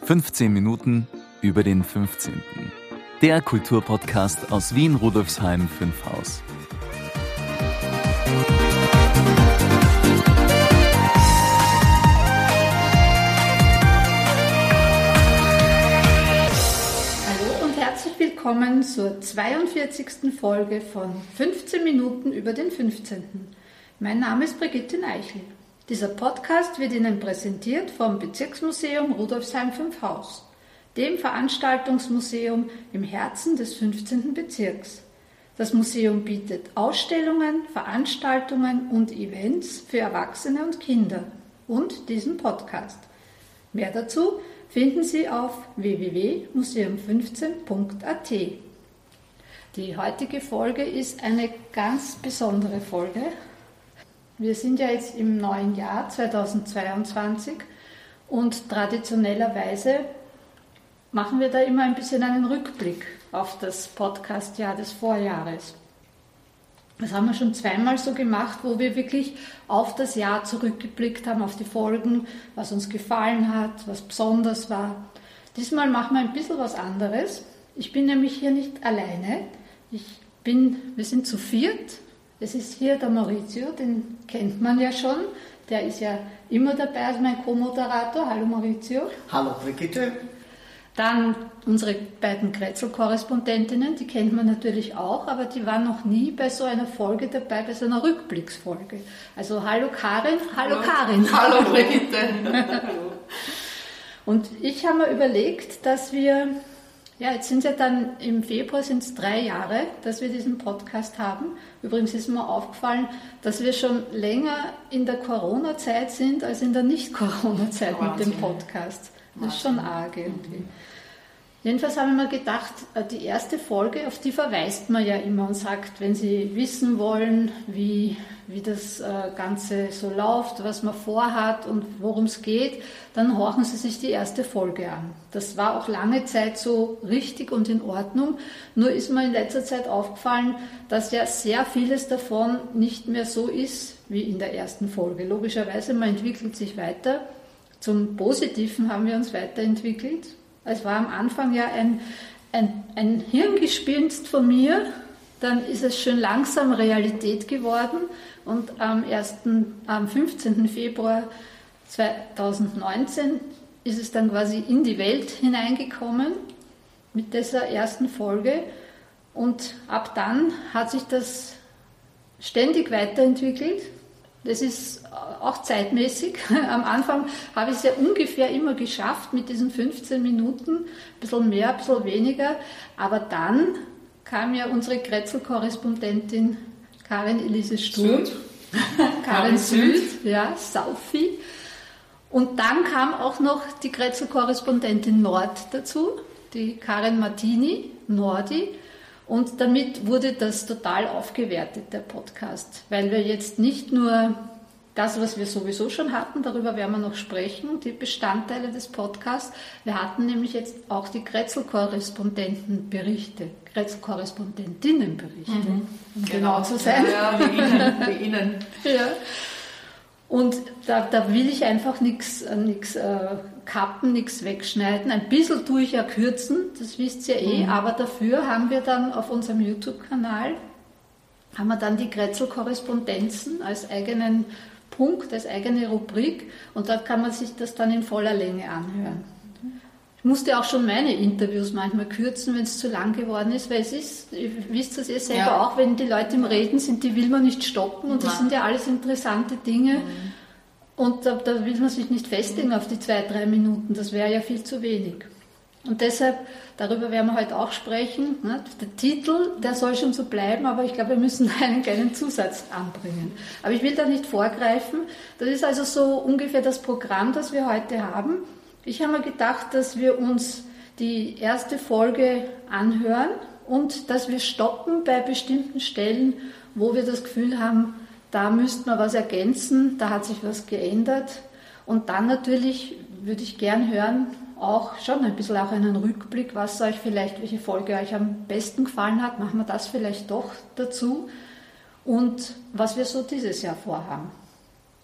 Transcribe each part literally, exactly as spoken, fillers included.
fünfzehn Minuten über den fünfzehnten. Der Kulturpodcast aus Wien-Rudolfsheim fünf Haus. Hallo und herzlich willkommen zur zweiundvierzigsten Folge von fünfzehn Minuten über den fünfzehnten. Mein Name ist Brigitte Neichel. Dieser Podcast wird Ihnen präsentiert vom Bezirksmuseum Rudolfsheim fünf Haus, dem Veranstaltungsmuseum im Herzen des fünfzehnten Bezirks. Das Museum bietet Ausstellungen, Veranstaltungen und Events für Erwachsene und Kinder und diesen Podcast. Mehr dazu finden Sie auf w w w punkt museum fünfzehn punkt a t. Die heutige Folge ist eine ganz besondere Folge. Wir sind ja jetzt im neuen Jahr zweitausendzweiundzwanzig und traditionellerweise machen wir da immer ein bisschen einen Rückblick auf das Podcast-Jahr des Vorjahres. Das haben wir schon zweimal so gemacht, wo wir wirklich auf das Jahr zurückgeblickt haben, auf die Folgen, was uns gefallen hat, was besonders war. Diesmal machen wir ein bisschen was anderes. Ich bin nämlich hier nicht alleine. Ich bin, wir sind zu viert. Es ist hier der Maurizio, den kennt man ja schon. Der ist ja immer dabei als mein Co-Moderator. Hallo Maurizio. Hallo Brigitte. Dann unsere beiden Kretzel-Korrespondentinnen, die kennt man natürlich auch, aber die waren noch nie bei so einer Folge dabei, bei so einer Rückblicksfolge. Also hallo Karin, hallo, hallo Karin. Hallo Brigitte. Und ich habe mir überlegt, dass wir, ja jetzt sind es ja dann im Februar sind es drei Jahre, dass wir diesen Podcast haben. Übrigens ist mir aufgefallen, dass wir schon länger in der Corona-Zeit sind als in der Nicht-Corona-Zeit mit dem Podcast. Das ist schon arg irgendwie. Jedenfalls habe ich mir gedacht, die erste Folge, auf die verweist man ja immer und sagt, wenn Sie wissen wollen, wie, wie das Ganze so läuft, was man vorhat und worum es geht, dann horchen Sie sich die erste Folge an. Das war auch lange Zeit so richtig und in Ordnung. Nur ist mir in letzter Zeit aufgefallen, dass ja sehr vieles davon nicht mehr so ist wie in der ersten Folge. Logischerweise, man entwickelt sich weiter. Zum Positiven haben wir uns weiterentwickelt. Es war am Anfang ja ein, ein, ein Hirngespinst von mir, dann ist es schön langsam Realität geworden und am, ersten, am fünfzehnten Februar zweitausendneunzehn ist es dann quasi in die Welt hineingekommen mit dieser ersten Folge und ab dann hat sich das ständig weiterentwickelt. Das ist auch zeitmäßig. Am Anfang habe ich es ja ungefähr immer geschafft mit diesen fünfzehn Minuten, ein bisschen mehr, ein bisschen weniger. Aber dann kam ja unsere Kretzel-Korrespondentin Karin Elise Sturm, Süd. Karin Süd, ja, Saufi. Und dann kam auch noch die Kretzel-Korrespondentin Nord dazu, die Karin Martini, Nordi. Und damit wurde das total aufgewertet, der Podcast, weil wir jetzt nicht nur das, was wir sowieso schon hatten, darüber werden wir noch sprechen, die Bestandteile des Podcasts. Wir hatten nämlich jetzt auch die Kretzel-Korrespondentenberichte, Kretzel-Korrespondentinnenberichte, mhm. um genau, genau zu sein. Ja, ja, wie Ihnen. Wie Ihnen. Ja. Und da, da will ich einfach nichts äh, kappen, nichts wegschneiden. Ein bisschen tue ich ja kürzen, das wisst ihr eh, mhm. aber dafür haben wir dann auf unserem YouTube-Kanal, haben wir dann die Kretzel-Korrespondenzen als eigenen Punkt, als eigene Rubrik und dort kann man sich das dann in voller Länge anhören. Ich musste auch schon meine Interviews manchmal kürzen, wenn es zu lang geworden ist, weil es ist, ihr wisst das eh selber ja. auch, wenn die Leute im Reden sind, die will man nicht stoppen und das sind ja alles interessante Dinge mhm. und da, da will man sich nicht festlegen auf die zwei, drei Minuten, das wäre ja viel zu wenig. Und deshalb, darüber werden wir heute auch sprechen, ne? Der Titel, der soll schon so bleiben, aber ich glaube, wir müssen einen kleinen Zusatz anbringen. Aber ich will da nicht vorgreifen, das ist also so ungefähr das Programm, das wir heute haben. Ich habe mir gedacht, dass wir uns die erste Folge anhören und dass wir stoppen bei bestimmten Stellen, wo wir das Gefühl haben, da müsste man was ergänzen, da hat sich was geändert. Und dann natürlich würde ich gern hören, auch schon ein bisschen auch einen Rückblick, was euch vielleicht, welche Folge euch am besten gefallen hat, machen wir das vielleicht doch dazu und was wir so dieses Jahr vorhaben.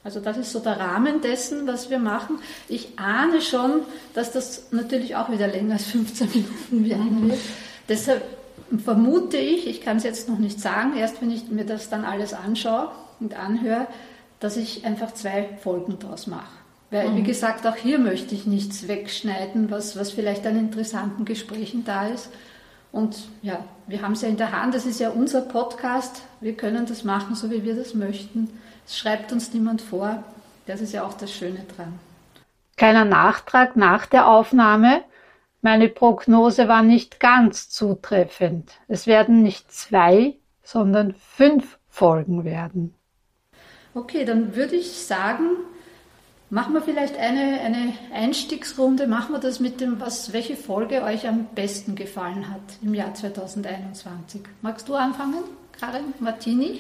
Also das ist so der Rahmen dessen, was wir machen. Ich ahne schon, dass das natürlich auch wieder länger als fünfzehn Minuten werden wird. Deshalb vermute ich, ich kann es jetzt noch nicht sagen, erst wenn ich mir das dann alles anschaue und anhöre, dass ich einfach zwei Folgen draus mache. Weil, mhm. wie gesagt, auch hier möchte ich nichts wegschneiden, was, was vielleicht an interessanten Gesprächen da ist. Und ja, wir haben es ja in der Hand, das ist ja unser Podcast, wir können das machen, so wie wir das möchten. Es schreibt uns niemand vor, das ist ja auch das Schöne dran. Kleiner Nachtrag nach der Aufnahme. Meine Prognose war nicht ganz zutreffend. Es werden nicht zwei, sondern fünf Folgen werden. Okay, dann würde ich sagen, machen wir vielleicht eine, eine Einstiegsrunde. Machen wir das mit dem, was, welche Folge euch am besten gefallen hat im Jahr zweitausendeinundzwanzig. Magst du anfangen, Karin Martini?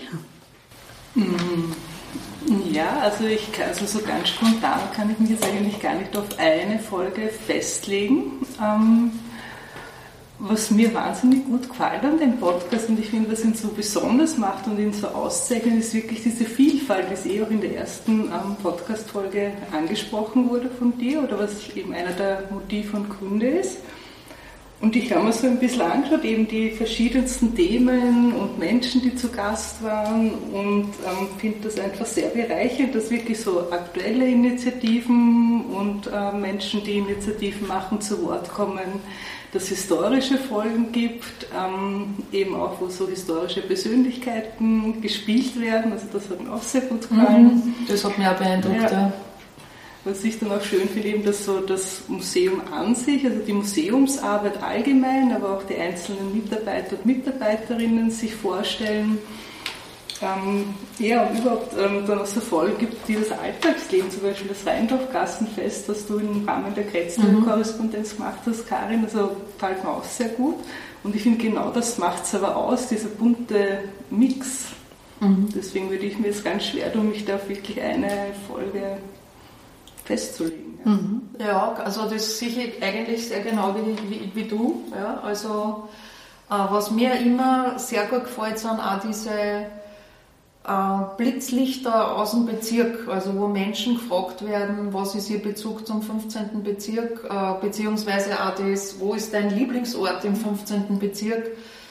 Ja, also ich kann, also so ganz spontan kann ich mich jetzt eigentlich gar nicht auf eine Folge festlegen. Ähm, was mir wahnsinnig gut gefällt an dem Podcast und ich finde, was ihn so besonders macht und ihn so auszeichnet, ist wirklich diese Vielfalt, wie es eh auch in der ersten ähm, Podcast-Folge angesprochen wurde von dir oder was eben einer der Motive und Gründe ist. Und ich habe mir so ein bisschen angeschaut, eben die verschiedensten Themen und Menschen, die zu Gast waren und ähm, finde das einfach sehr bereichernd, dass wirklich so aktuelle Initiativen und äh, Menschen, die Initiativen machen, zu Wort kommen, dass es historische Folgen gibt, ähm, eben auch wo so historische Persönlichkeiten gespielt werden, also das hat mir auch sehr gut gefallen. Mhm, das hat mich auch beeindruckt, ja. ja. Was ich dann auch schön finde, eben, dass so das Museum an sich, also die Museumsarbeit allgemein, aber auch die einzelnen Mitarbeiter und Mitarbeiterinnen sich vorstellen. Ähm, ja, und überhaupt ähm, dann auch so Folgen gibt, die das Alltagsleben, zum Beispiel das Rheindorf-Gassenfest, was du im Rahmen der Kretzler-Korrespondenz mhm. gemacht hast, Karin, also gefällt mir auch sehr gut. Und ich finde, genau das macht es aber aus, dieser bunte Mix. Mhm. Deswegen würde ich mir jetzt ganz schwer tun, mich da auf wirklich eine Folge festzulegen. Ja, mhm. ja, also das sehe ich eigentlich sehr genau wie, wie, wie du. Ja, also äh, was mir immer sehr gut gefällt, sind auch diese äh, Blitzlichter aus dem Bezirk, also wo Menschen gefragt werden, was ist ihr Bezug zum fünfzehnten Bezirk, äh, beziehungsweise auch das, wo ist dein Lieblingsort im fünfzehnten Bezirk.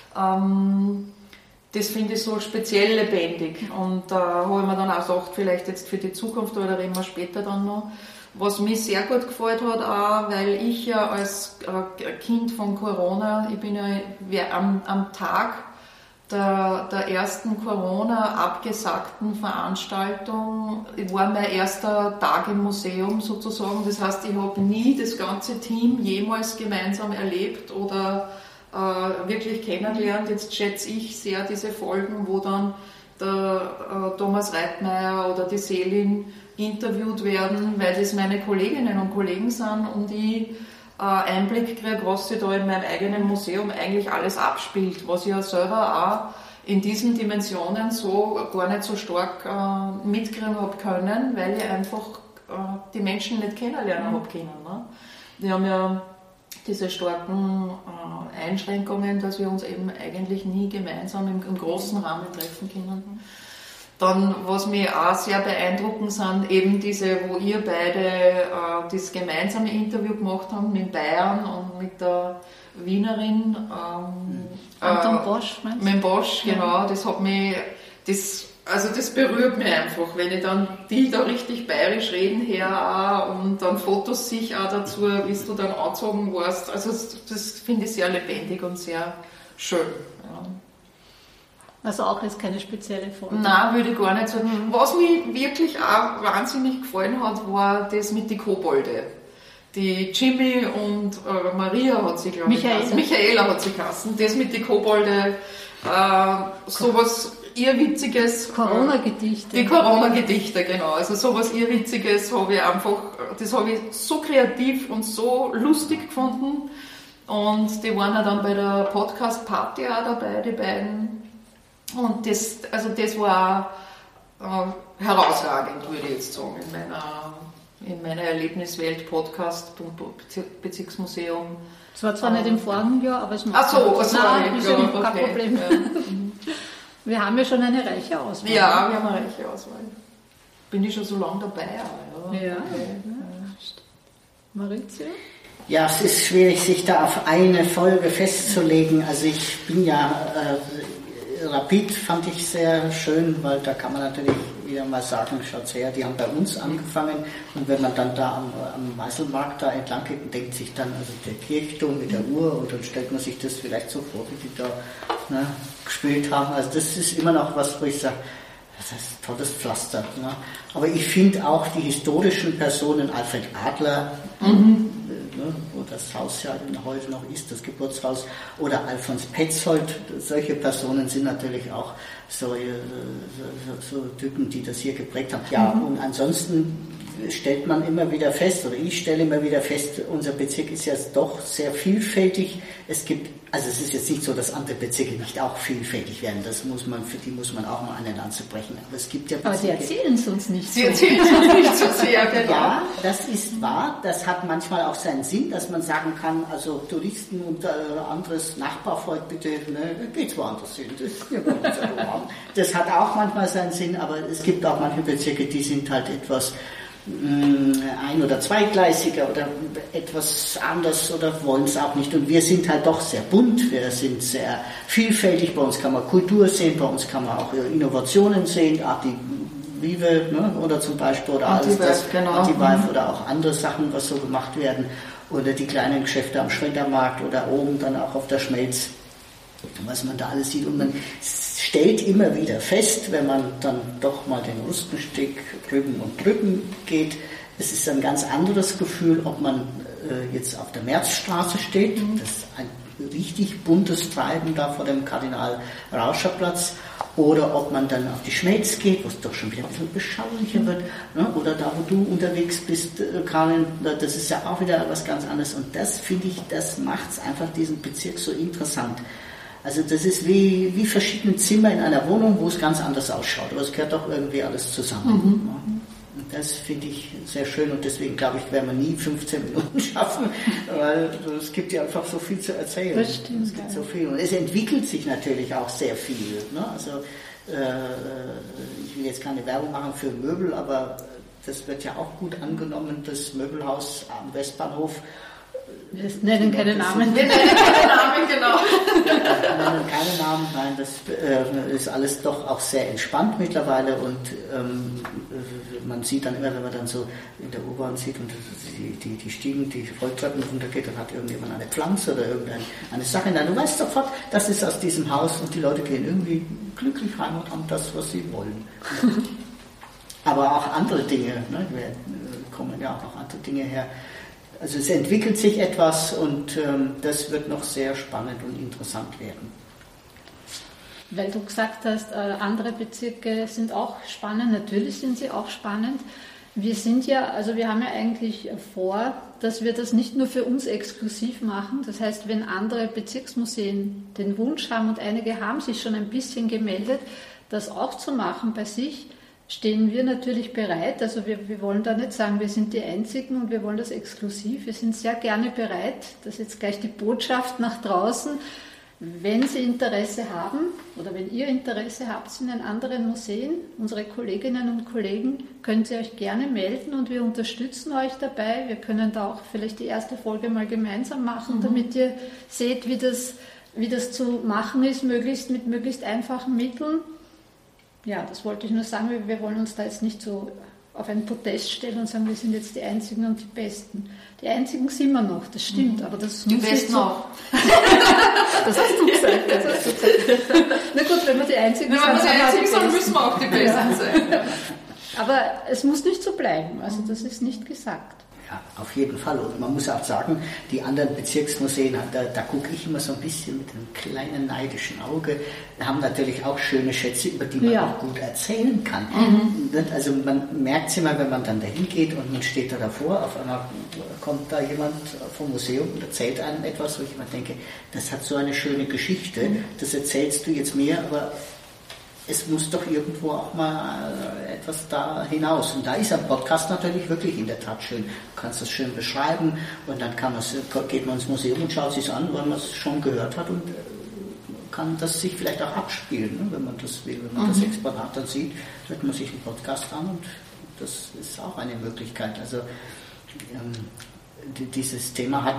Ähm, Das finde ich so speziell lebendig und da äh, habe ich mir dann auch gedacht, vielleicht jetzt für die Zukunft, aber da reden wir später dann noch. Was mich sehr gut gefallen hat, auch, weil ich ja als äh, Kind von Corona, ich bin ja am, am Tag der, der ersten Corona-abgesagten Veranstaltung, war mein erster Tag im Museum sozusagen. Das heißt, ich habe nie das ganze Team jemals gemeinsam erlebt oder Äh, wirklich kennengelernt. Jetzt schätze ich sehr diese Folgen, wo dann der äh, Thomas Reitmeier oder die Selin interviewt werden, weil das meine Kolleginnen und Kollegen sind und ich äh, Einblick kriege, was sich da in meinem eigenen Museum eigentlich alles abspielt, was ich ja selber auch in diesen Dimensionen so gar nicht so stark äh, mitkriegen habe können, weil ich einfach äh, die Menschen nicht kennenlernen habe können. Ne? Die haben ja diese starken äh, Einschränkungen, dass wir uns eben eigentlich nie gemeinsam im, im großen Rahmen treffen können. Dann, was mich auch sehr beeindruckend sind, eben diese, wo ihr beide äh, das gemeinsame Interview gemacht habt mit Bayern und mit der Wienerin. Ähm, Anton äh, Bosch, meinst du? Mit Bosch, genau. Das hat mich, das, also das berührt mich einfach, wenn ich dann die da richtig bayerisch reden her und dann Fotos sich auch dazu, wie du dann angezogen warst. Also das, das finde ich sehr lebendig und sehr schön. Ja. Also auch jetzt keine spezielle Folge? Nein, würde ich gar nicht sagen. Was mir wirklich auch wahnsinnig gefallen hat, war das mit den Kobolde. Die Jimmy und äh, Maria hat sie, glaube ich, Michaela. Michaela hat sie geheißen. Das mit den Kobolde, äh, sowas Irrwitziges. Corona-Gedichte. Die Corona-Gedichte, genau. Also sowas Irrwitziges habe ich einfach, das habe ich so kreativ und so lustig gefunden. Und die waren ja dann bei der Podcast-Party auch dabei, die beiden. Und das, also das war äh, herausragend, würde ich jetzt sagen, in meiner, in meiner Erlebniswelt Podcast, Bezirksmuseum. Es war zwar ähm, nicht im vorigen Jahr, aber es macht Ach so, nichts. sorry, Nein, ist ja, ja kein okay. Problem. Wir haben ja schon eine reiche Auswahl. Ja, wir haben eine reiche Auswahl. bin ich schon so lange dabei. Ja, ja. Maurizio? Ja, es ist schwierig, sich da auf eine Folge festzulegen. Also ich bin ja, äh, Rapid fand ich sehr schön, weil da kann man natürlich wieder mal sagen, schaut her, die haben bei uns angefangen und wenn man dann da am, am Meißelmarkt da entlang geht und denkt sich dann, also der Kirchturm mit der Uhr und dann stellt man sich das vielleicht so vor, wie die da ne, gespielt haben. Also das ist immer noch was, wo ich sage, das ist tolles Pflaster. Ne? Aber ich finde auch die historischen Personen, Alfred Adler, mhm. ne, wo das Haus ja heute noch ist, das Geburtshaus, oder Alfons Petzold, solche Personen sind natürlich auch so, so, so Typen, die das hier geprägt haben. Ja, mhm. und ansonsten stellt man immer wieder fest, oder ich stelle immer wieder fest, unser Bezirk ist ja doch sehr vielfältig. Es gibt, also es ist jetzt nicht so, dass andere Bezirke nicht auch vielfältig werden. Das muss man, für die muss man auch mal eine Lanze brechen. Aber es gibt ja Bezirke. Aber sie erzählen es uns nicht Sie so. erzählen es uns nicht so sehr, genau. Ja, das ist wahr. Das hat manchmal auch seinen Sinn, dass man sagen kann, also Touristen und äh, anderes Nachbarvolk, bitte, ne, geht's woanders hin. Das, das hat auch manchmal seinen Sinn, aber es gibt auch manche Bezirke, die sind halt etwas ein- oder zweigleisiger oder etwas anders oder wollen es auch nicht. Und wir sind halt doch sehr bunt, wir sind sehr vielfältig. Bei uns kann man Kultur sehen, bei uns kann man auch Innovationen sehen, Arti Vive, ne, oder zum Beispiel, oder alles das, genau. Arti-Vive oder auch andere Sachen, was so gemacht werden. Oder die kleinen Geschäfte am Schreddermarkt oder oben dann auch auf der Schmelz, was man da alles sieht. Und man stellt immer wieder fest, wenn man dann doch mal den Rustensteg drüben und drüben geht, es ist ein ganz anderes Gefühl, ob man äh, jetzt auf der Märzstraße steht, mhm. das ist ein richtig buntes Treiben da vor dem Kardinal-Rauscher-Platz, oder ob man dann auf die Schmelz geht, wo es doch schon wieder ein bisschen beschaulicher wird, ne? Oder da, wo du unterwegs bist, äh, Karin, das ist ja auch wieder was ganz anderes. Und das, finde ich, das macht es einfach diesen Bezirk so interessant. Also das ist wie, wie verschiedene Zimmer in einer Wohnung, wo es ganz anders ausschaut. Aber es gehört doch irgendwie alles zusammen. Mhm. Und das finde ich sehr schön und deswegen glaube ich, werden wir nie fünfzehn Minuten schaffen, weil es gibt ja einfach so viel zu erzählen. Das stimmt, es gibt so viel und es entwickelt sich natürlich auch sehr viel. Ne? Also äh, ich will jetzt keine Werbung machen für Möbel, aber das wird ja auch gut angenommen, das Möbelhaus am Westbahnhof. Wir nennen keine Namen. Wir nennen keine Namen, genau. Wir nennen keine Namen, nein, das äh, ist alles doch auch sehr entspannt mittlerweile und ähm, man sieht dann immer, wenn man dann so in der U-Bahn sieht und die, die, die Stiegen, die Rolltreppen runtergeht, dann hat irgendjemand eine Pflanze oder irgendeine eine Sache. Nein, du weißt sofort, das ist aus diesem Haus und die Leute gehen irgendwie glücklich heim und haben das, was sie wollen. Aber auch andere Dinge, ne, kommen ja auch noch andere Dinge her. Also es entwickelt sich etwas und ähm, das wird noch sehr spannend und interessant werden. Weil du gesagt hast, äh, andere Bezirke sind auch spannend, natürlich sind sie auch spannend. Wir sind ja, also wir haben ja eigentlich vor, dass wir das nicht nur für uns exklusiv machen. Das heißt, wenn andere Bezirksmuseen den Wunsch haben und einige haben sich schon ein bisschen gemeldet, das auch zu machen bei sich, stehen wir natürlich bereit. Also wir, wir wollen da nicht sagen, wir sind die Einzigen und wir wollen das exklusiv. Wir sind sehr gerne bereit, das ist jetzt gleich die Botschaft nach draußen, wenn Sie Interesse haben oder wenn ihr Interesse habt in den anderen Museen, unsere Kolleginnen und Kollegen, könnt ihr euch gerne melden und wir unterstützen euch dabei. Wir können da auch vielleicht die erste Folge mal gemeinsam machen, mhm. damit ihr seht, wie das, wie das zu machen ist, möglichst mit möglichst einfachen Mitteln. Ja, das wollte ich nur sagen, wir wollen uns da jetzt nicht so auf einen Podest stellen und sagen, wir sind jetzt die Einzigen und die Besten. Die Einzigen sind wir noch, das stimmt, aber das die muss Besten so, auch. Das hast du gesagt, das hast du gesagt. Na gut, wenn wir die Einzigen wenn sind, wir die Einzigen sind, sind, müssen wir auch die Besten ja. sein. Aber es muss nicht so bleiben, also das ist nicht gesagt. Ja, auf jeden Fall. Und man muss auch sagen, die anderen Bezirksmuseen, da, da gucke ich immer so ein bisschen mit einem kleinen neidischen Auge, haben natürlich auch schöne Schätze, über die man ja. auch gut erzählen kann. Mhm. Also man merkt es immer, wenn man dann dahin geht und man steht da davor, auf einmal kommt da jemand vom Museum und erzählt einem etwas, wo ich immer denke, das hat so eine schöne Geschichte, mhm. das erzählst du jetzt mir, aber es muss doch irgendwo auch mal etwas da hinaus. Und da ist ein Podcast natürlich wirklich in der Tat schön. Du kannst das schön beschreiben und dann kann geht man ins Museum und schaut sich an, weil man es schon gehört hat und kann das sich vielleicht auch abspielen, ne, wenn man das will. Wenn man mhm. das Exponat dann sieht, hört man sich einen Podcast an und Das ist auch eine Möglichkeit. Also ähm, die, dieses Thema hat,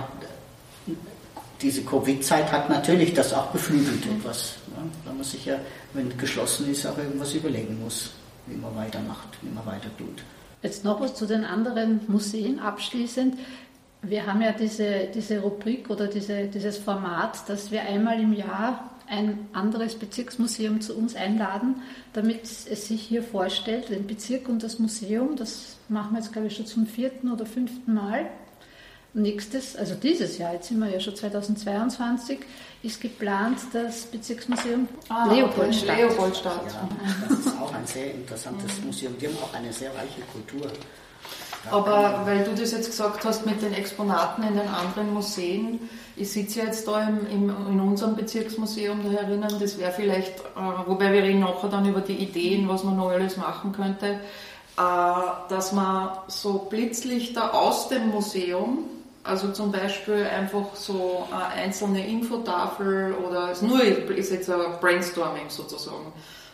diese Covid-Zeit hat natürlich das auch beflügelt etwas. Ja, da man sich ja, wenn geschlossen ist, auch irgendwas überlegen muss, wie man weitermacht, wie man weiter tut. Jetzt noch was zu den anderen Museen abschließend. Wir haben ja diese, diese Rubrik oder diese, dieses Format, dass wir einmal im Jahr ein anderes Bezirksmuseum zu uns einladen, damit es sich hier vorstellt, den Bezirk und das Museum. Das machen wir jetzt, glaube ich, schon zum vierten oder fünften Mal. Nächstes, also dieses Jahr, jetzt sind wir ja schon zweitausendzweiundzwanzig, ist geplant das Bezirksmuseum ah, Leopoldstadt. Okay. Leopoldstadt. Ja, das ist auch ein sehr interessantes Museum. Die haben auch eine sehr reiche Kultur. Aber weil du das jetzt gesagt hast mit den Exponaten in den anderen Museen, ich sitze ja jetzt da im, im, in unserem Bezirksmuseum da herinnen, das wäre vielleicht, äh, wobei wir reden nachher dann über die Ideen, was man noch alles machen könnte, äh, dass man so Blitzlichter aus dem Museum, also zum Beispiel einfach so eine einzelne Infotafel oder ist nur ist jetzt ein Brainstorming sozusagen,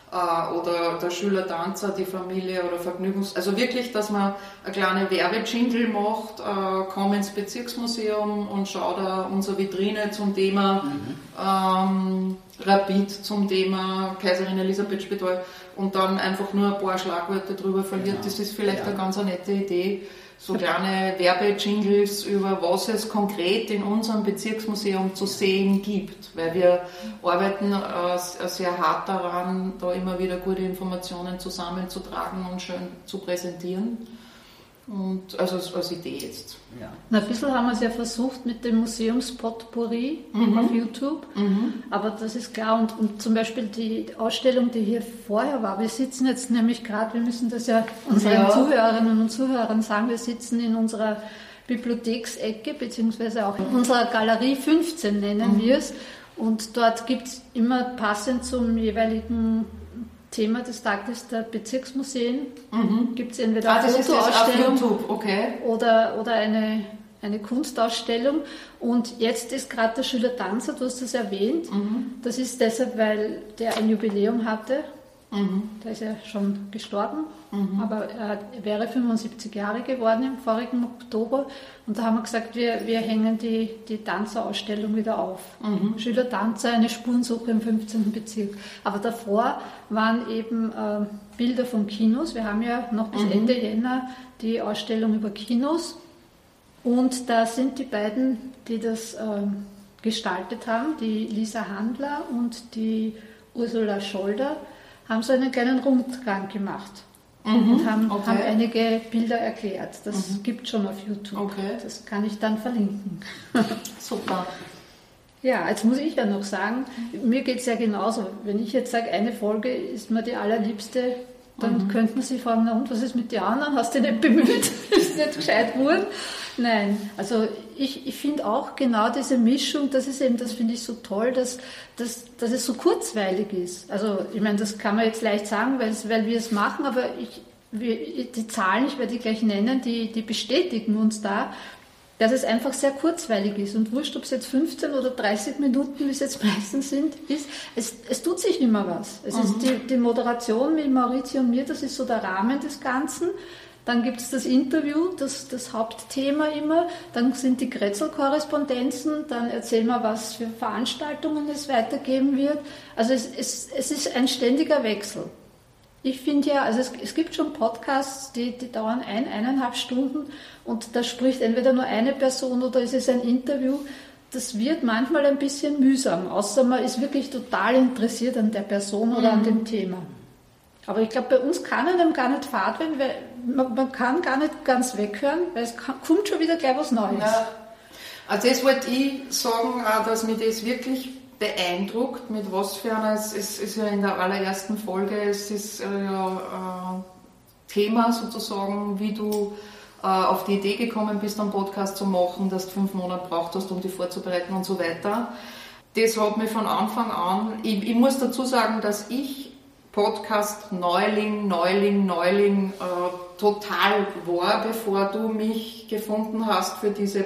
oder der Schüler Tanzer, die Familie oder Vergnügungs... Also wirklich, dass man eine kleine Werbejingle macht, äh, komm ins Bezirksmuseum und schau da unsere Vitrine zum Thema mhm. ähm, Rapid, zum Thema Kaiserin Elisabeth Spital und dann einfach nur ein paar Schlagwörter drüber verliert. Ja. Das ist vielleicht ja. eine ganz nette Idee. So kleine Werbejingles über was es konkret in unserem Bezirksmuseum zu sehen gibt, weil wir arbeiten äh, sehr hart daran, da immer wieder gute Informationen zusammenzutragen und schön zu präsentieren. Und also als Idee jetzt. Ja. Na, ein bisschen haben wir es ja versucht mit dem Museumspotpourri mhm. auf YouTube, mhm. aber das ist klar. Und, und zum Beispiel die Ausstellung, die hier vorher war, wir sitzen jetzt nämlich gerade, wir müssen das ja unseren ja. Zuhörerinnen und Zuhörern sagen, wir sitzen in unserer Bibliotheksecke, beziehungsweise auch in unserer Galerie fünfzehn nennen mhm. wir es. Und dort gibt es immer passend zum jeweiligen Thema des Tages der Bezirksmuseen. Mhm. Gibt es entweder ah, eine Fotoausstellung okay. oder, oder eine, eine Kunstausstellung. Und jetzt ist gerade der Schüler Tanzer, du hast das erwähnt. Mhm. Das ist deshalb, weil der ein Jubiläum hatte. Mhm. Der ist ja schon gestorben, mhm. aber er wäre fünfundsiebzig Jahre geworden im vorigen Oktober. Und da haben wir gesagt, wir, wir hängen die, die Tanzerausstellung wieder auf. Mhm. Schüler Tanzer, eine Spurensuche im fünfzehnten Bezirk. Aber davor waren eben äh, Bilder von Kinos. Wir haben ja noch bis mhm. Ende Jänner die Ausstellung über Kinos. Und da sind die beiden, die das äh, gestaltet haben, die Lisa Handler und die Ursula Scholder, haben so einen kleinen Rundgang gemacht mhm, und haben, okay. haben einige Bilder erklärt. Das mhm. gibt es schon auf YouTube. Okay. Das kann ich dann verlinken. Super. Ja, jetzt muss ich ja noch sagen, mir geht es ja genauso. Wenn ich jetzt sage, eine Folge ist mir die allerliebste, dann mhm. könnten Sie fragen, na und, was ist mit den anderen? Hast du dich nicht bemüht? Ist nicht gescheit geworden? Nein, also ich, ich finde auch genau diese Mischung, das ist eben, das finde ich so toll, dass, dass, dass es so kurzweilig ist. Also ich meine, das kann man jetzt leicht sagen, weil, weil wir es machen, aber ich, wir, die Zahlen, ich werde die gleich nennen, die, die bestätigen uns da, dass es einfach sehr kurzweilig ist. Und wurscht, ob es jetzt fünfzehn oder dreißig Minuten, wie es jetzt meistens sind, ist, es, es tut sich immer was. Es mhm. ist die, die Moderation mit Maurizio und mir, das ist so der Rahmen des Ganzen. Dann gibt es das Interview, das, das Hauptthema immer. Dann sind die Kretzel-Korrespondenzen. Dann erzählen wir, was für Veranstaltungen es weitergeben wird. Also es, es, es ist ein ständiger Wechsel. Ich finde ja, also es, es gibt schon Podcasts, die, die dauern ein, eineinhalb Stunden und da spricht entweder nur eine Person oder es ist ein Interview. Das wird manchmal ein bisschen mühsam, außer man ist wirklich total interessiert an der Person oder mhm. an dem Thema. Aber ich glaube, bei uns kann einem gar nicht fad werden, weil man, man kann gar nicht ganz weghören, weil es kann, kommt schon wieder gleich was Neues. Ja. Also das wollte ich sagen, auch, dass mich das wirklich beeindruckt, mit was für einer, es ist ja in der allerersten Folge, es ist ja äh, Thema sozusagen, wie du äh, auf die Idee gekommen bist, einen Podcast zu machen, dass du fünf Monate braucht hast, um die vorzubereiten und so weiter. Das hat mich von Anfang an, ich, ich muss dazu sagen, dass ich Podcast Neuling, Neuling, Neuling äh, total war, bevor du mich gefunden hast für diese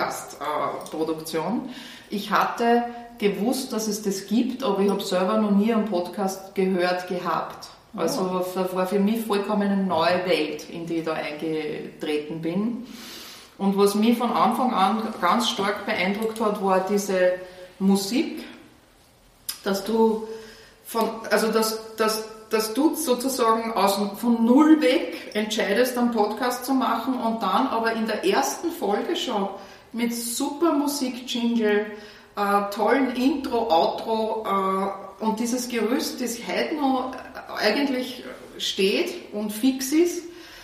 Podcast-Produktion. Äh, ich hatte gewusst, dass es das gibt, aber ich habe selber noch nie einen Podcast gehört gehabt. Also das war für mich vollkommen eine neue Welt, in die ich da eingetreten bin. Und was mich von Anfang an ganz stark beeindruckt hat, war diese Musik, dass du von, also dass, dass, dass du sozusagen aus, von null weg entscheidest, einen Podcast zu machen und dann aber in der ersten Folge schon mit super Musik-Jingle, äh, tollen Intro, Outro äh, und dieses Gerüst, das heute noch eigentlich steht und fix ist,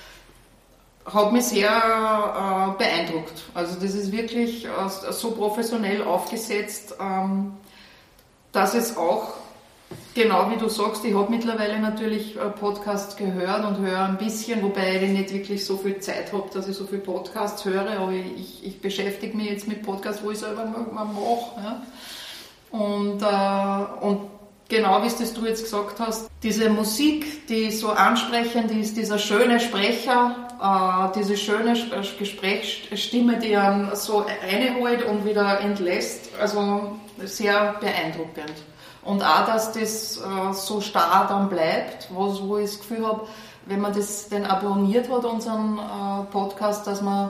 hat mich sehr äh, beeindruckt. Also das ist wirklich äh, so professionell aufgesetzt, ähm, dass es auch, genau wie du sagst, ich habe mittlerweile natürlich äh, Podcasts gehört und höre ein bisschen, wobei ich nicht wirklich so viel Zeit habe, dass ich so viel Podcasts höre, aber ich, ich beschäftige mich jetzt mit Podcasts, wo ich selber mal mache. Ja? Und, äh, und genau wie es das du jetzt gesagt hast, diese Musik, die so ansprechend ist, dieser schöne Sprecher, äh, diese schöne Gesprächsstimme, die einen so reinholt und wieder entlässt, also sehr beeindruckend. Und auch, dass das äh, so starr dann bleibt, wo, wo ich das Gefühl habe, wenn man das denn abonniert hat, unseren äh, Podcast, dass man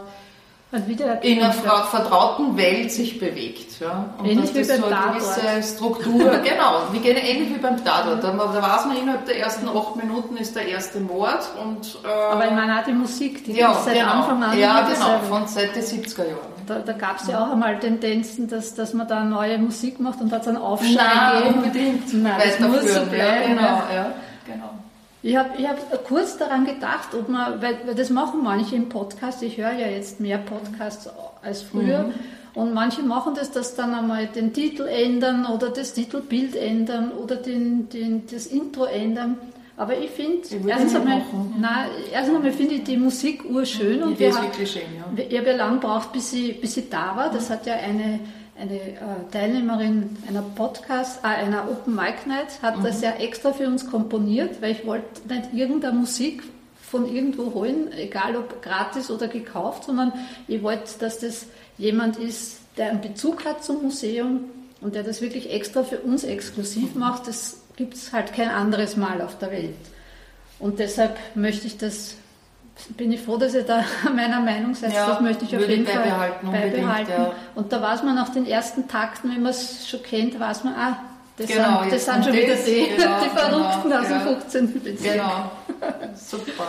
in einer vertrauten Welt sich bewegt. Ja? Und ähnlich dass das wie so beim eine gewisse Tatort. Struktur, genau, wir gehen ähnlich wie beim Tatort. Da, da weiß man, innerhalb der ersten acht Minuten ist der erste Mord. Und, äh, Aber ich meine auch die Musik, die ja, ist seit genau. Anfang an Ja, immer genau, dasselbe. von seit den siebziger Jahren. Da, da gab es ja auch einmal Tendenzen, dass, dass man da neue Musik macht und hat es einen Aufschrei Nein, gegeben. unbedingt. Nein, das muss so Weiterführen, ja, bleiben. genau, ja, genau. Ich habe ich hab kurz daran gedacht, ob man, weil, weil das machen manche im Podcast, ich höre ja jetzt mehr Podcasts als früher, mhm. und manche machen das, dass dann einmal den Titel ändern oder das Titelbild ändern oder den, den, das Intro ändern. Aber ich finde, erstens einmal, nein, erstens einmal finde ich die Musik urschön. Und die ist wirklich schön, ja. Ich habe ja lange gebraucht, bis sie, bis sie da war. Das hat ja eine, eine äh, Teilnehmerin einer Podcast, äh, einer Open Mic Night, hat mhm. das ja extra für uns komponiert, weil ich wollte nicht irgendeine Musik von irgendwo holen, egal ob gratis oder gekauft, sondern ich wollte, dass das jemand ist, der einen Bezug hat zum Museum und der das wirklich extra für uns exklusiv macht. Das gibt es halt kein anderes Mal auf der Welt. Und deshalb möchte ich das, bin ich froh, dass ihr da meiner Meinung seid, ja, das möchte ich auf jeden Fall beibehalten. beibehalten. Ja. Und da weiß man nach den ersten Takten, wenn man es schon kennt, weiß man, ah, das, genau, sind, das sind schon wieder die, genau, die Verrückten genau, aus dem fünfzehnten Bezirk. Genau, super.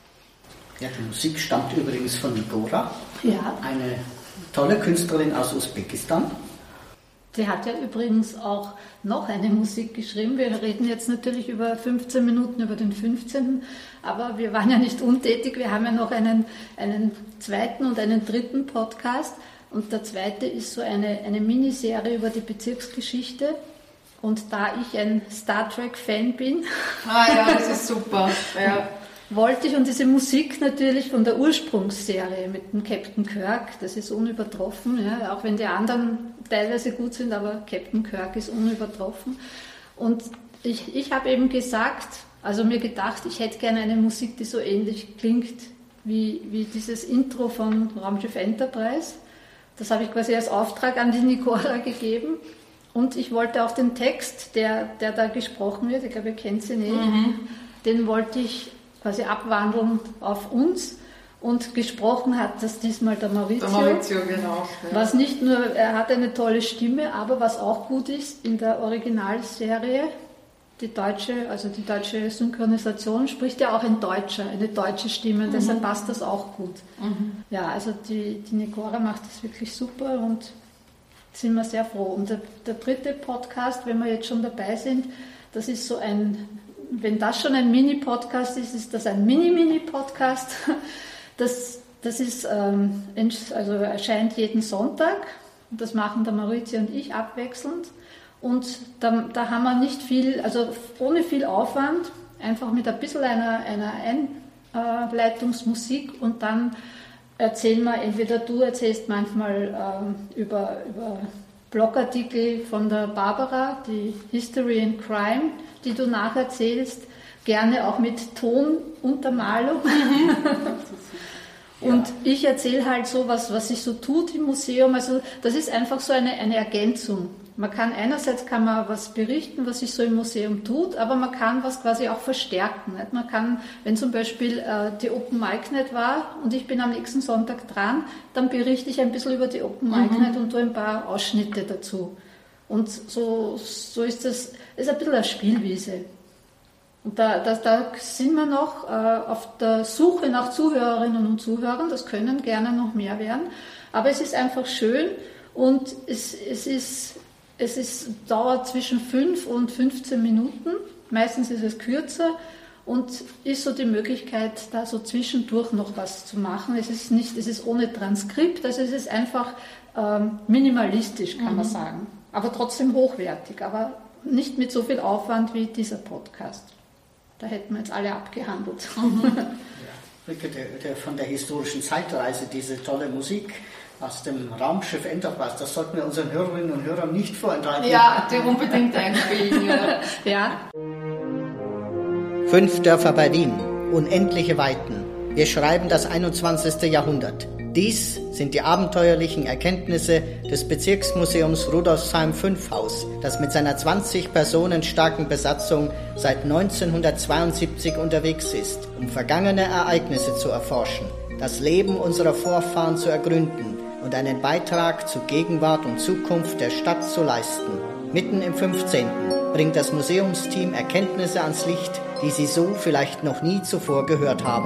Ja, die Musik stammt übrigens von Nigora, ja. eine tolle Künstlerin aus Usbekistan. Die hat ja übrigens auch noch eine Musik geschrieben. Wir reden jetzt natürlich über fünfzehn Minuten, über den fünfzehnten Aber wir waren ja nicht untätig. Wir haben ja noch einen, einen zweiten und einen dritten Podcast. Und der zweite ist so eine, eine Miniserie über die Bezirksgeschichte. Und da ich ein Star Trek-Fan bin, ah ja, das ist super. Ja. wollte ich, und diese Musik natürlich von der Ursprungsserie mit dem Captain Kirk, das ist unübertroffen, ja, auch wenn die anderen teilweise gut sind, aber Captain Kirk ist unübertroffen. Und ich, ich habe eben gesagt, also mir gedacht, ich hätte gerne eine Musik, die so ähnlich klingt wie, wie dieses Intro von Raumschiff Enterprise. Das habe ich quasi als Auftrag an die Nigora gegeben. Und ich wollte auch den Text, der, der da gesprochen wird, ich glaube, ihr kennt ihn eh, mhm. den wollte ich quasi abwandeln auf uns. Und gesprochen hat das diesmal der Maurizio. Der Maurizio, genau. Ja. Was nicht nur, er hat eine tolle Stimme, aber was auch gut ist, in der Originalserie, die deutsche, also die deutsche Synchronisation, spricht ja auch ein Deutscher, eine deutsche Stimme, mhm. deshalb passt das auch gut. Mhm. Ja, also die, die Nigora macht das wirklich super und sind wir sehr froh. Und der, der dritte Podcast, wenn wir jetzt schon dabei sind, das ist so ein, wenn das schon ein Mini-Podcast ist, ist das ein Mini-Mini-Podcast. Das, das ist, ähm, also erscheint jeden Sonntag. Und das machen der Maurizio und ich abwechselnd. Und da, da haben wir nicht viel, also ohne viel Aufwand, einfach mit ein bisschen einer, einer Einleitungsmusik und dann erzählen wir, entweder du erzählst manchmal ähm, über, über Blogartikel von der Barbara, die History and Crime, die du nacherzählst, gerne auch mit Tonuntermalung. Und Ja. ich erzähle halt so, was, was sich so tut im Museum. Also das ist einfach so eine, eine Ergänzung. Man kann einerseits kann man was berichten, was sich so im Museum tut, aber man kann was quasi auch verstärken. Nicht? Man kann, wenn zum Beispiel äh, die Open Mic Night war und ich bin am nächsten Sonntag dran, dann berichte ich ein bisschen über die Open Mic Mhm. Night und tue ein paar Ausschnitte dazu. Und so, so ist das, ist ein bisschen eine Spielwiese. Und da, da, da sind wir noch äh, auf der Suche nach Zuhörerinnen und Zuhörern. Das können gerne noch mehr werden. Aber es ist einfach schön und es, es, ist, es ist, dauert zwischen fünf und fünfzehn Minuten. Meistens ist es kürzer und ist so die Möglichkeit, da so zwischendurch noch was zu machen. Es ist nicht, es ist ohne Transkript, also es ist einfach ähm, minimalistisch, kann mhm. man sagen. Aber trotzdem hochwertig, aber nicht mit so viel Aufwand wie dieser Podcast. Da hätten wir jetzt alle abgehandelt. Mhm. Ja, der, der, von der historischen Zeitreise, diese tolle Musik aus dem Raumschiff Enterprise, das sollten wir unseren Hörerinnen und Hörern nicht vorenthalten. Ja, die unbedingt einspielen. Ja. Ja. Fünf Dörfer bei Wien, unendliche Weiten. Wir schreiben das einundzwanzigste Jahrhundert. Dies sind die abenteuerlichen Erkenntnisse des Bezirksmuseums Rudolfsheim fünf Haus, das mit seiner zwanzig Personen starken Besatzung seit neunzehnhundertzweiundsiebzig unterwegs ist, um vergangene Ereignisse zu erforschen, das Leben unserer Vorfahren zu ergründen und einen Beitrag zu Gegenwart und Zukunft der Stadt zu leisten. Mitten im fünfzehnten bringt das Museumsteam Erkenntnisse ans Licht, die Sie so vielleicht noch nie zuvor gehört haben.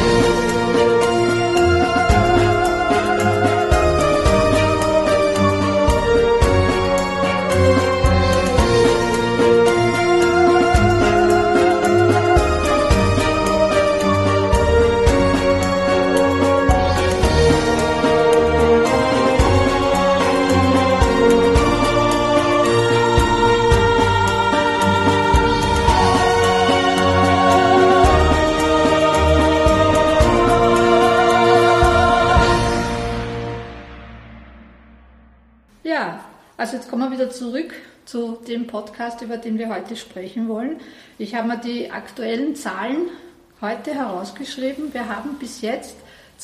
Also jetzt kommen wir wieder zurück zu dem Podcast, über den wir heute sprechen wollen. Ich habe mir die aktuellen Zahlen heute herausgeschrieben. Wir haben bis jetzt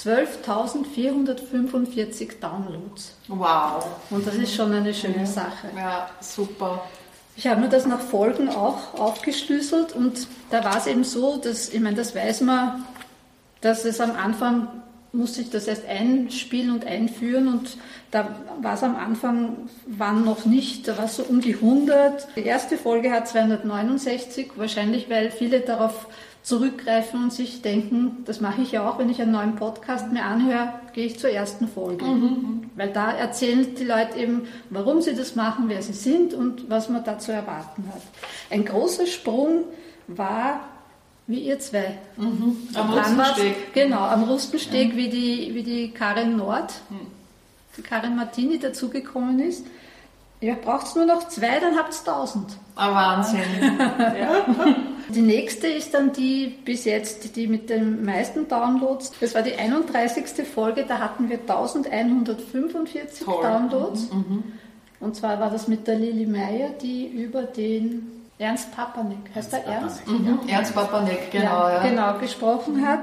zwölftausendvierhundertfünfundvierzig Downloads. Wow. Und das ist schon eine schöne Sache. Ja, super. Ich habe mir das nach Folgen auch aufgeschlüsselt und da war es eben so, dass, ich meine, das weiß man, dass es am Anfang musste ich das erst einspielen und einführen und da war es am Anfang, waren noch nicht, da war es so um die hundert. Die erste Folge hat zweihundertneunundsechzig, wahrscheinlich weil viele darauf zurückgreifen und sich denken, das mache ich ja auch, wenn ich einen neuen Podcast mir anhöre, gehe ich zur ersten Folge. Mhm. Weil da erzählen die Leute eben, warum sie das machen, wer sie sind und was man da zu erwarten hat. Ein großer Sprung war, wie ihr zwei. Mhm. Am Rustensteg. Genau, am Rustensteg, ja. wie, die, wie die Karin Nord, mhm. die Karin Martini dazugekommen ist. Ihr braucht nur noch zwei, dann habt ihr tausend. Ah, Wahnsinn. Ja. Die nächste ist dann die bis jetzt, die mit den meisten Downloads. Das war die einunddreißigste Folge, da hatten wir eintausendeinhundertfünfundvierzig Toll. Downloads. Mhm. Und zwar war das mit der Lili Meyer, die über den Ernst Papanek, heißt der Ernst? Mhm. Ja. Ernst Papanek, genau. Ja, ja. Genau, gesprochen hat.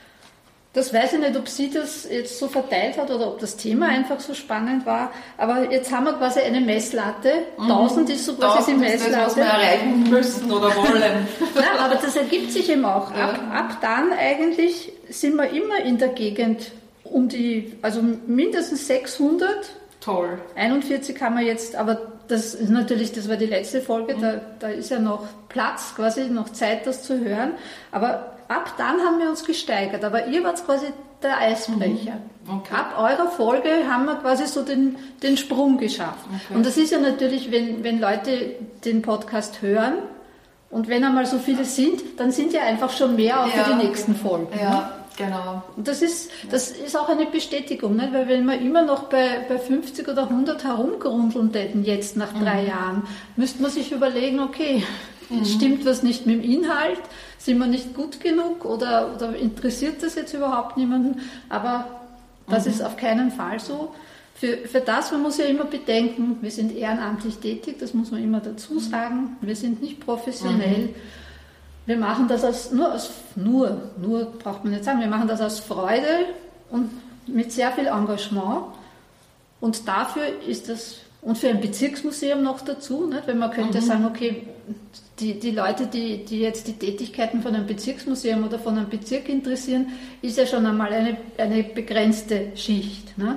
Das weiß ich nicht, ob sie das jetzt so verteilt hat oder ob das Thema einfach so spannend war. Aber jetzt haben wir quasi eine Messlatte. Mhm. tausend ist so quasi die Messlatte. Das, was wir erreichen müssen oder wollen. Nein, aber das ergibt sich eben auch. Ab, ab dann eigentlich sind wir immer in der Gegend um die, also mindestens sechshundert. Toll. einundvierzig haben wir jetzt, aber das ist natürlich, das war die letzte Folge, mhm. da, da ist ja noch Platz, quasi noch Zeit, das zu hören. Aber ab dann haben wir uns gesteigert, aber ihr wart quasi der Eisbrecher. Mhm. Okay. Ab eurer Folge haben wir quasi so den, den Sprung geschafft. Okay. Und das ist ja natürlich, wenn, wenn Leute den Podcast hören und wenn einmal so viele sind, dann sind ja einfach schon mehr auch ja. für die nächsten Folgen. Ja. Ne? Genau. Und das ist, das ist auch eine Bestätigung, nicht? Weil wenn wir immer noch bei, bei fünfzig oder hundert herumgerundeln hätten, jetzt nach drei mhm. Jahren, müsste man sich überlegen, okay, mhm. stimmt was nicht mit dem Inhalt, sind wir nicht gut genug oder, oder interessiert das jetzt überhaupt niemanden? Aber das mhm. ist auf keinen Fall so. Für, für das, man muss ja immer bedenken, wir sind ehrenamtlich tätig, das muss man immer dazu sagen, wir sind nicht professionell. Mhm. Wir machen das aus, nur aus, nur, nur braucht man nicht sagen, wir machen das aus Freude und mit sehr viel Engagement. Und dafür ist das, und für ein Bezirksmuseum noch dazu, nicht? Wenn man könnte mhm. sagen, okay, die, die Leute, die, die jetzt die Tätigkeiten von einem Bezirksmuseum oder von einem Bezirk interessieren, ist ja schon einmal eine, eine begrenzte Schicht. Nicht?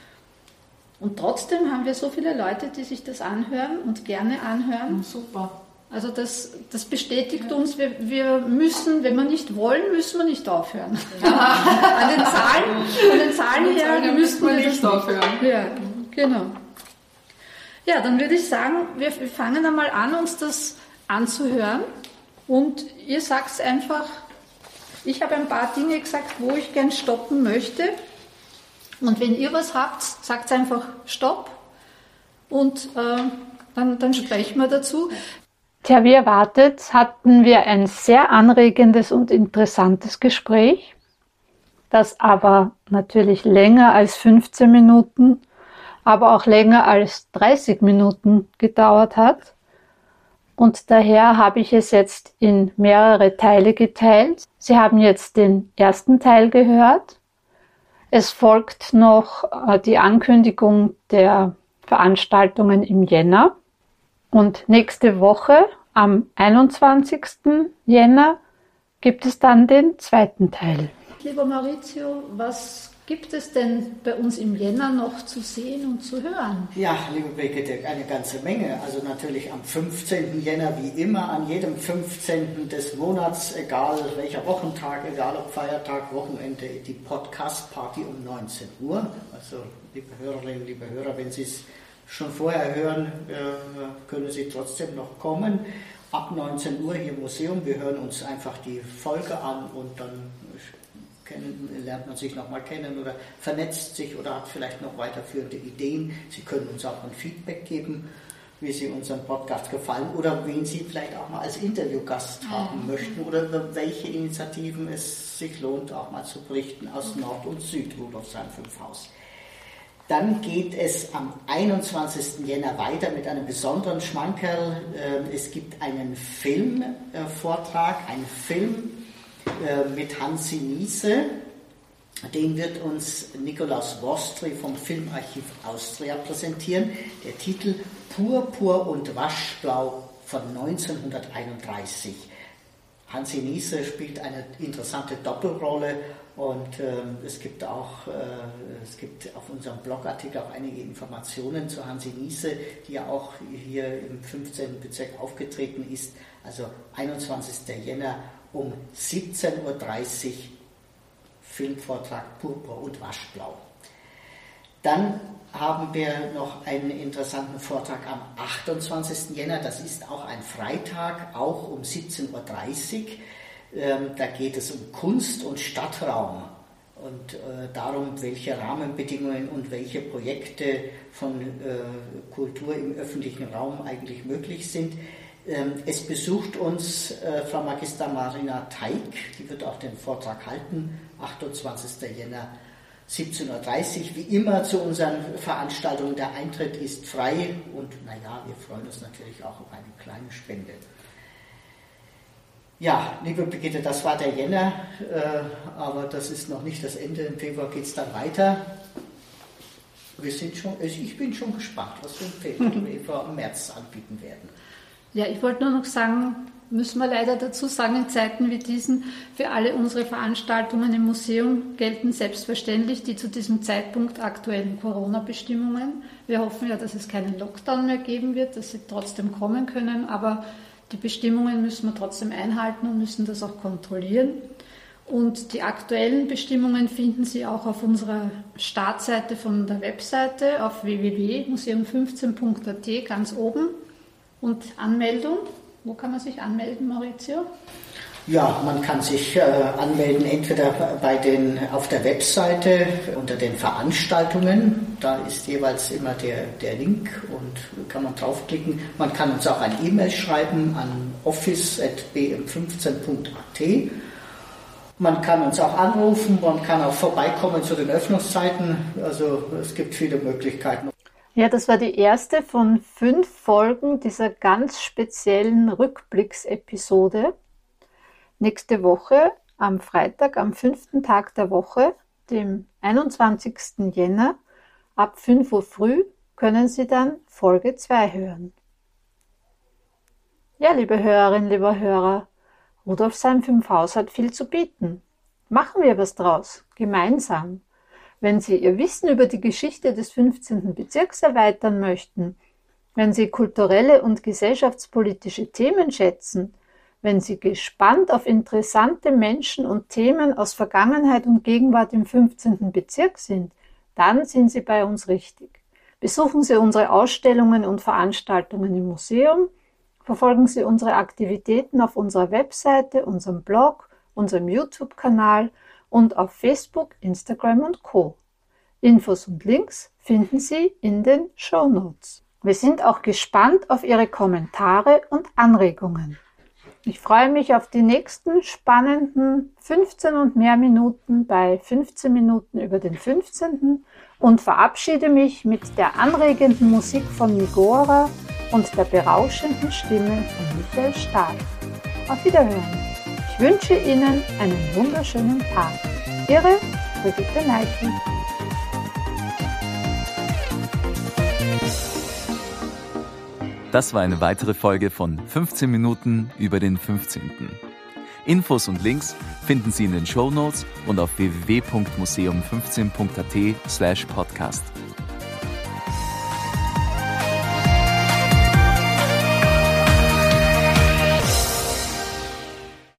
Und trotzdem haben wir so viele Leute, die sich das anhören und gerne anhören. Super. Also das, das bestätigt uns, wir, wir müssen, wenn wir nicht wollen, müssen wir nicht aufhören. Ja. An den Zahlen, an den Zahlen her müssen wir nicht aufhören. Ja, genau. Ja, dann würde ich sagen, wir, wir fangen einmal an, uns das anzuhören. Und ihr sagt einfach, ich habe ein paar Dinge gesagt, wo ich gern stoppen möchte. Und wenn ihr was habt, sagt einfach Stopp. Und äh, dann, dann sprechen wir dazu. Tja, wie erwartet, hatten wir ein sehr anregendes und interessantes Gespräch, das aber natürlich länger als fünfzehn Minuten, aber auch länger als dreißig Minuten gedauert hat. Und daher habe ich es jetzt in mehrere Teile geteilt. Sie haben jetzt den ersten Teil gehört. Es folgt noch die Ankündigung der Veranstaltungen im Jänner. Und nächste Woche, am einundzwanzigsten Jänner, gibt es dann den zweiten Teil. Lieber Maurizio, was gibt es denn bei uns im Jänner noch zu sehen und zu hören? Ja, liebe Brigitte, eine ganze Menge. Also natürlich am fünfzehnten Jänner, wie immer, an jedem fünfzehnten des Monats, egal welcher Wochentag, egal ob Feiertag, Wochenende, die Podcast-Party um neunzehn Uhr. Also, liebe Hörerinnen, liebe Hörer, wenn Sie es schon vorher hören, können Sie trotzdem noch kommen. Ab neunzehn Uhr hier im Museum. Wir hören uns einfach die Folge an und dann kennen, lernt man sich nochmal kennen oder vernetzt sich oder hat vielleicht noch weiterführende Ideen. Sie können uns auch ein Feedback geben, wie Sie unserem Podcast gefallen oder wen Sie vielleicht auch mal als Interviewgast haben möchten oder über welche Initiativen es sich lohnt, auch mal zu berichten aus Nord- und Süd-Rudolfsheim fünf Haus. Dann geht es am einundzwanzigsten Jänner weiter mit einem besonderen Schmankerl. Es gibt einen Filmvortrag, einen Film mit Hansi Niese. Den wird uns Nikolaus Wostry vom Filmarchiv Austria präsentieren. Der Titel Purpur und Waschblau von neunzehnhunderteinunddreißig. Hansi Niese spielt eine interessante Doppelrolle und äh, es gibt auch äh, es gibt auf unserem Blogartikel auch einige Informationen zu Hansi Niese, die ja auch hier im fünfzehnten Bezirk aufgetreten ist. Also einundzwanzigsten Jänner um siebzehn Uhr dreißig Filmvortrag Purpur und Waschblau. Dann haben wir noch einen interessanten Vortrag am achtundzwanzigsten Jänner. Das ist auch ein Freitag, auch um siebzehn Uhr dreißig. Ähm, da geht es um Kunst und Stadtraum und äh, darum, welche Rahmenbedingungen und welche Projekte von äh, Kultur im öffentlichen Raum eigentlich möglich sind. Ähm, es besucht uns äh, Frau Magister Marina Teig, die wird auch den Vortrag halten, achtundzwanzigsten Jänner. siebzehn Uhr dreißig, wie immer zu unseren Veranstaltungen. Der Eintritt ist frei und naja, wir freuen uns natürlich auch auf eine kleine Spende. Ja, liebe Brigitte, das war der Jänner, äh, aber das ist noch nicht das Ende. Im Februar geht es dann weiter. Wir sind schon, ich bin schon gespannt, was wir im Februar und Februar im März anbieten werden. Ja, ich wollte nur noch sagen, müssen wir leider dazu sagen, in Zeiten wie diesen, für alle unsere Veranstaltungen im Museum gelten selbstverständlich die zu diesem Zeitpunkt aktuellen Corona-Bestimmungen. Wir hoffen ja, dass es keinen Lockdown mehr geben wird, dass sie trotzdem kommen können, aber die Bestimmungen müssen wir trotzdem einhalten und müssen das auch kontrollieren. Und die aktuellen Bestimmungen finden Sie auch auf unserer Startseite von der Webseite auf w w w punkt museum fünfzehn punkt a t ganz oben. Und Anmeldung, wo kann man sich anmelden, Maurizio? Ja, man kann sich äh, anmelden entweder bei den, auf der Webseite unter den Veranstaltungen, da ist jeweils immer der, der Link und kann man draufklicken. Man kann uns auch eine E-Mail schreiben an office at b m fünfzehn punkt a t. Man kann uns auch anrufen, man kann auch vorbeikommen zu den Öffnungszeiten, also es gibt viele Möglichkeiten. Ja, das war die erste von fünf Folgen dieser ganz speziellen Rückblicksepisode. Nächste Woche, am Freitag, am fünften Tag der Woche, dem einundzwanzigsten Jänner ab fünf Uhr früh können Sie dann Folge zwei hören. Ja, liebe Hörerinnen, lieber Hörer, Rudolfsheim fünf Haus hat viel zu bieten. Machen wir was draus, gemeinsam. Wenn Sie Ihr Wissen über die Geschichte des fünfzehnten Bezirks erweitern möchten, wenn Sie kulturelle und gesellschaftspolitische Themen schätzen, wenn Sie gespannt auf interessante Menschen und Themen aus Vergangenheit und Gegenwart im fünfzehnten Bezirk sind, dann sind Sie bei uns richtig. Besuchen Sie unsere Ausstellungen und Veranstaltungen im Museum, verfolgen Sie unsere Aktivitäten auf unserer Webseite, unserem Blog, unserem YouTube-Kanal und auf Facebook, Instagram und Co. Infos und Links finden Sie in den Shownotes. Wir sind auch gespannt auf Ihre Kommentare und Anregungen. Ich freue mich auf die nächsten spannenden fünfzehn und mehr Minuten bei fünfzehn Minuten über den fünfzehnten und verabschiede mich mit der anregenden Musik von Migora und der berauschenden Stimme von Michael Stahl. Auf Wiederhören. Ich wünsche Ihnen einen wunderschönen Tag. Ihre Brigitte Neichel. Das war eine weitere Folge von fünfzehn Minuten über den fünfzehnten. Infos und Links finden Sie in den Shownotes und auf w w w punkt museum fünfzehn punkt a t slash podcast.